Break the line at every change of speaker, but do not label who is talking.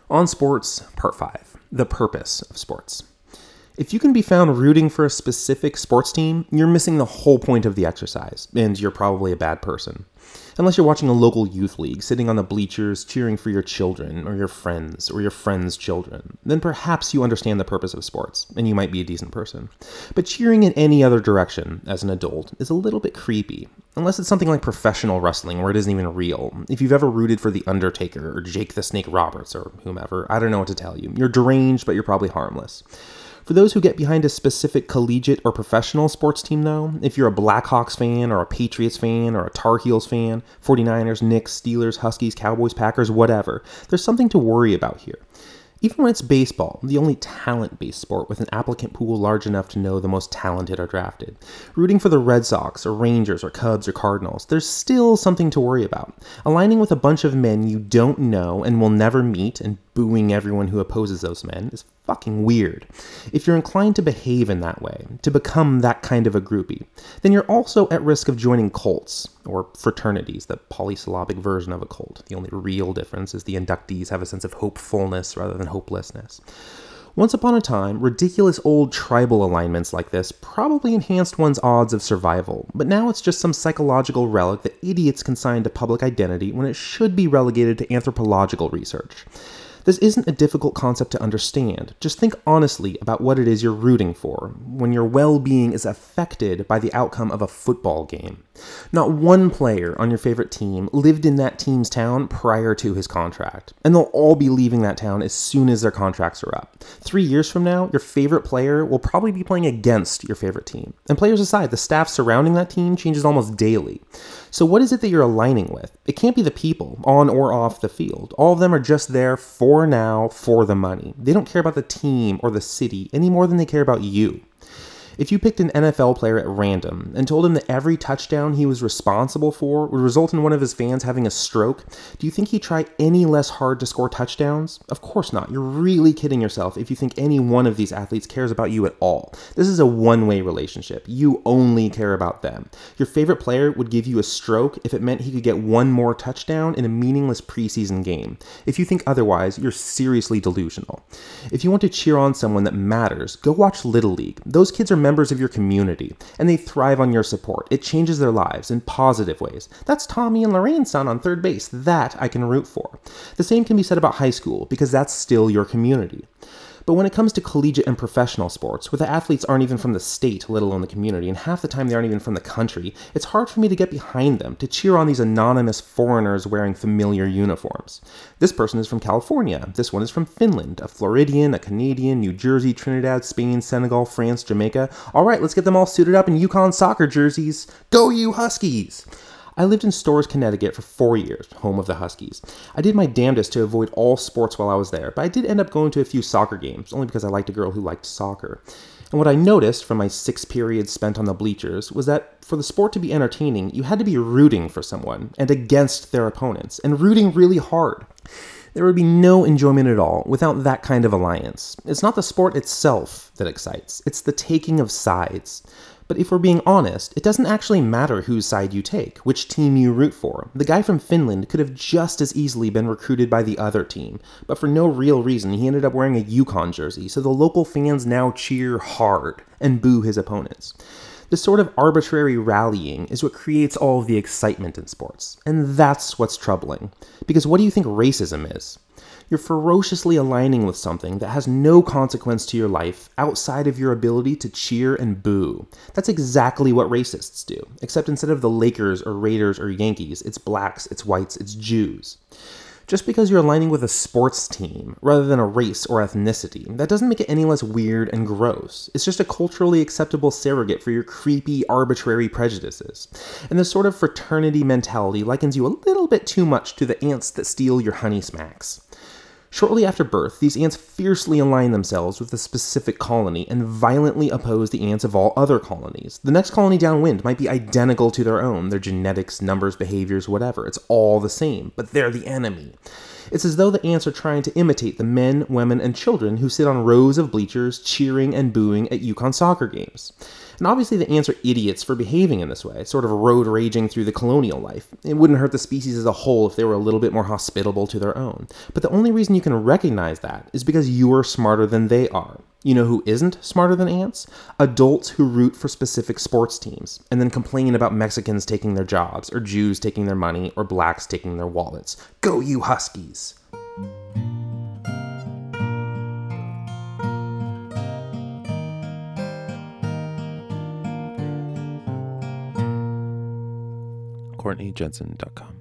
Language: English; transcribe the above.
On Sports, Part 5, The Purpose of Sports. If you can be found rooting for a specific sports team, you're missing the whole point of the exercise, and you're probably a bad person. Unless you're watching a local youth league, sitting on the bleachers, cheering for your children, or your friends' children, then perhaps you understand the purpose of sports, and you might be a decent person. But cheering in any other direction, as an adult, is a little bit creepy. Unless it's something like professional wrestling, where it isn't even real. If you've ever rooted for The Undertaker, or Jake the Snake Roberts, or whomever, I don't know what to tell you. You're deranged, but you're probably harmless. For those who get behind a specific collegiate or professional sports team, though, if you're a Blackhawks fan, or a Patriots fan, or a Tar Heels fan, 49ers, Knicks, Steelers, Huskies, Cowboys, Packers, whatever, there's something to worry about here. Even when it's baseball, the only talent-based sport with an applicant pool large enough to know the most talented are drafted, rooting for the Red Sox, or Rangers, or Cubs, or Cardinals, there's still something to worry about. Aligning with a bunch of men you don't know and will never meet and booing everyone who opposes those men is fucking weird. If you're inclined to behave in that way, to become that kind of a groupie, then you're also at risk of joining cults, or fraternities, the polysyllabic version of a cult. The only real difference is the inductees have a sense of hopefulness rather than hopelessness. Once upon a time, ridiculous old tribal alignments like this probably enhanced one's odds of survival, but now it's just some psychological relic that idiots consign to public identity when it should be relegated to anthropological research. This isn't a difficult concept to understand. Just think honestly about what it is you're rooting for when your well-being is affected by the outcome of a football game. Not one player on your favorite team lived in that team's town prior to his contract, and they'll all be leaving that town as soon as their contracts are up. 3 years from now, your favorite player will probably be playing against your favorite team. And players aside, the staff surrounding that team changes almost daily. So what is it that you're aligning with? It can't be the people, on or off the field. All of them are just there for now, for the money. They don't care about the team or the city any more than they care about you. If you picked an NFL player at random and told him that every touchdown he was responsible for would result in one of his fans having a stroke, do you think he'd try any less hard to score touchdowns? Of course not. You're really kidding yourself if you think any one of these athletes cares about you at all. This is a one-way relationship. You only care about them. Your favorite player would give you a stroke if it meant he could get one more touchdown in a meaningless preseason game. If you think otherwise, you're seriously delusional. If you want to cheer on someone that matters, go watch Little League. Those kids are members of your community, and they thrive on your support. It changes their lives in positive ways. That's Tommy and Lorraine's son on third base. That I can root for. The same can be said about high school, because that's still your community. But when it comes to collegiate and professional sports, where the athletes aren't even from the state, let alone the community, and half the time they aren't even from the country, it's hard for me to get behind them, to cheer on these anonymous foreigners wearing familiar uniforms. This person is from California. This one is from Finland, a Floridian, a Canadian, New Jersey, Trinidad, Spain, Senegal, France, Jamaica. All right, let's get them all suited up in Yukon soccer jerseys. Go you Huskies! I lived in Storrs, Connecticut for 4 years, home of the Huskies. I did my damnedest to avoid all sports while I was there, but I did end up going to a few soccer games, only because I liked a girl who liked soccer. And what I noticed from my 6 periods spent on the bleachers was that for the sport to be entertaining, you had to be rooting for someone and against their opponents, and rooting really hard. There would be no enjoyment at all without that kind of alliance. It's not the sport itself that excites, it's the taking of sides. But if we're being honest, it doesn't actually matter whose side you take, which team you root for. The guy from Finland could have just as easily been recruited by the other team, but for no real reason he ended up wearing a Yukon jersey, so the local fans now cheer hard and boo his opponents. This sort of arbitrary rallying is what creates all of the excitement in sports, and that's what's troubling. Because what do you think racism is? You're ferociously aligning with something that has no consequence to your life outside of your ability to cheer and boo. That's exactly what racists do, except instead of the Lakers or Raiders or Yankees, it's blacks, it's whites, it's Jews. Just because you're aligning with a sports team rather than a race or ethnicity, that doesn't make it any less weird and gross. It's just a culturally acceptable surrogate for your creepy, arbitrary prejudices. And this sort of fraternity mentality likens you a little bit too much to the ants that steal your honey smacks. Shortly after birth, these ants fiercely align themselves with a specific colony and violently oppose the ants of all other colonies. The next colony downwind might be identical to their own, their genetics, numbers, behaviors, whatever. It's all the same, but they're the enemy. It's as though the ants are trying to imitate the men, women, and children who sit on rows of bleachers cheering and booing at UConn soccer games. And obviously the ants are idiots for behaving in this way, sort of road raging through the colonial life. It wouldn't hurt the species as a whole if they were a little bit more hospitable to their own. But the only reason you can recognize that is because you're smarter than they are. You know who isn't smarter than ants? Adults who root for specific sports teams and then complain about Mexicans taking their jobs, or Jews taking their money, or blacks taking their wallets. Go you Huskies!
CourtneyJensen.com